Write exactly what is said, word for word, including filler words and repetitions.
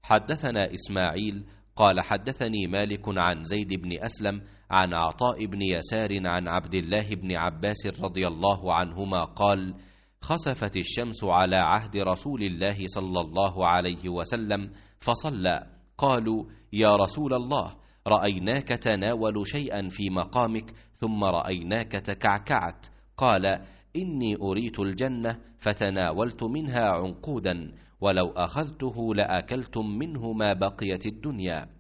حدثنا إسماعيل قال حدثني مالك عن زيد بن أسلم عن عطاء بن يسار عن عبد الله بن عباس رضي الله عنهما قال: خسفت الشمس على عهد رسول الله صلى الله عليه وسلم فصلى، قالوا: يا رسول الله، رأيناك تناول شيئا في مقامك ثم رأيناك تكعكعت. قال: إني أريت الجنة فتناولت منها عنقودا، ولو أخذته لأكلتم منه ما بقيت الدنيا.